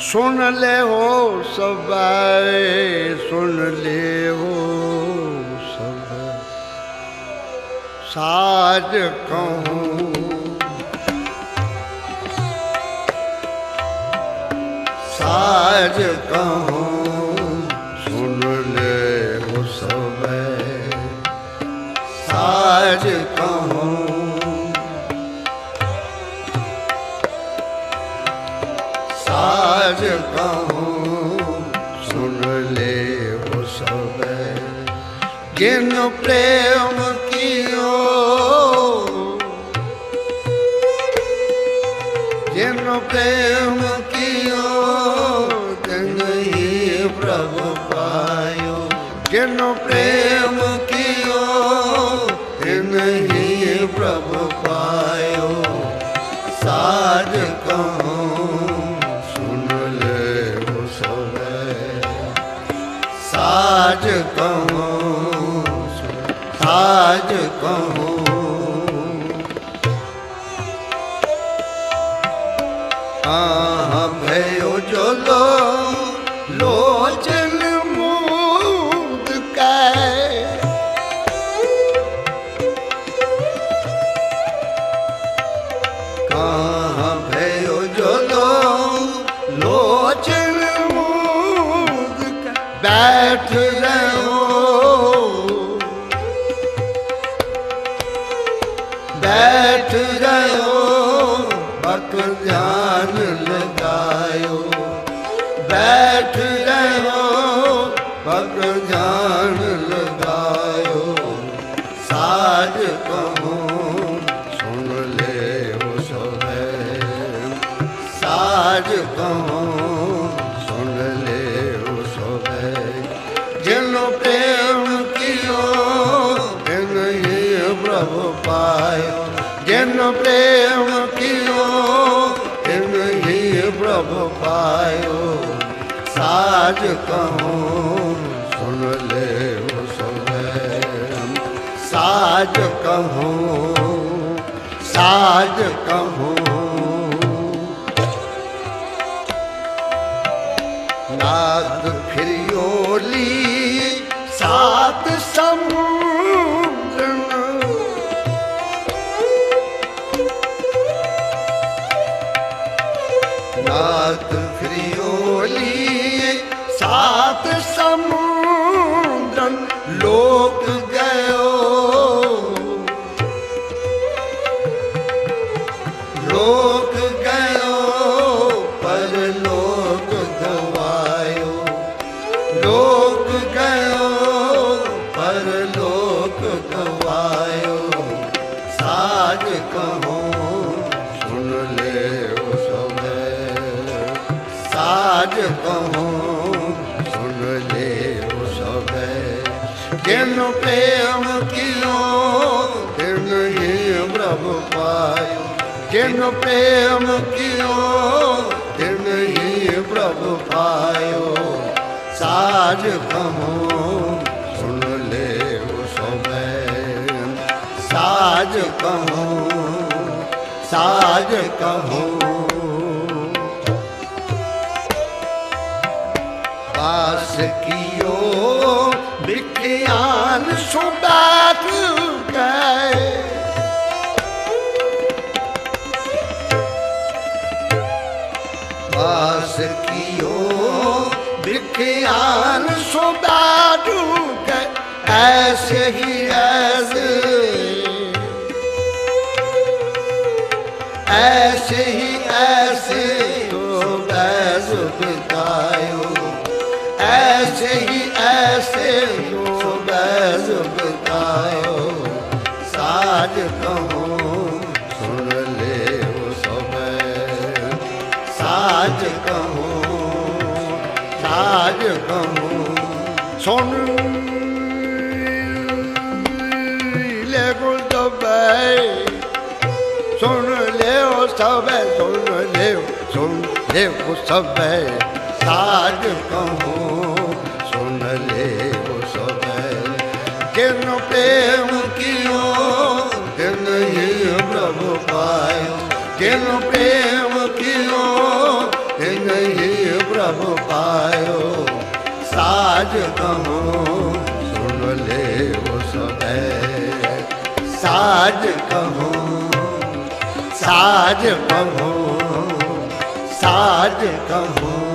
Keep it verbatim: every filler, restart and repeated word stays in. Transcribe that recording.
सुन ले हो सब, सुन ले हो सब, साज कहूँ साज कहूँ, सुन ले हो सब, साज कहूँ साज कहूँ, सुन ले हो सब। जिन प्रेम कियो, जिन प्रेम कियो, तिन ही प्रभु पायो। जिन प्रेम कियो, तिन ही प्रभु पायो। साज कहूँ, सुन ले हो सब, साज कहूँ साज कहूँ। हाँ भयो जो लो लोचन मूंद कै, कहाँ भयो जो लो लोचन मूंद कै। बैठ रहो बैठ रहो, बक ध्यान लगायो। बैठ रहो, बक ध्यान लगायो। साज कहूँ, सुन ले हो सब, साज कहूँ, सुन ले हो सब। जिन प्रेम कियो, तिन ही प्रभु पायो। जिन प्रेम कियो, तिन ही प्रभु पायो। साज कहूँ, सुन ले हो सब, साज कहूँ साज कहूँ। नाद फिरियोली सात समुद्र, नाद फिरियोली सात समुद्र। लोक गयो लोक गयो, पर लोक गवायो। लोक गयो, पर लोक गवायो। साज कहूँ, सुन ले हो सब, साज कहूँ, सुन ले हो सब। जिन प्रेम कियो, तिन ही प्रभु पायो। जिन प्रेम कियो, तिन ही प्रभु पायो। साज कहूँ, सुन ले हो सब, साज कहूँ साज कहूँ। पास कियो विज्ञान सुबात गए, पास कियो विज्ञान सुबात गए। ऐसे ही ऐसे ऐसे ही ऐसे तो बैज बितायो। ऐसे ही ऐसे तो बैज बितायो। साज कहूँ, सुन ले वो सब, साज कहूँ साज कहूँ। सुन ले वो सब, सुन ले वो सब, सुन ले सुन ले वो सब। साज कहूँ, सुन ले वो सब। जिन प्रेम कियो, तिन ही प्रभु पायो। जिन प्रेम कियो, तिन ही सब पायो, साज कहूँ सुन ले वो सब, साज कहूँ साज कहूँ साज कहूँ।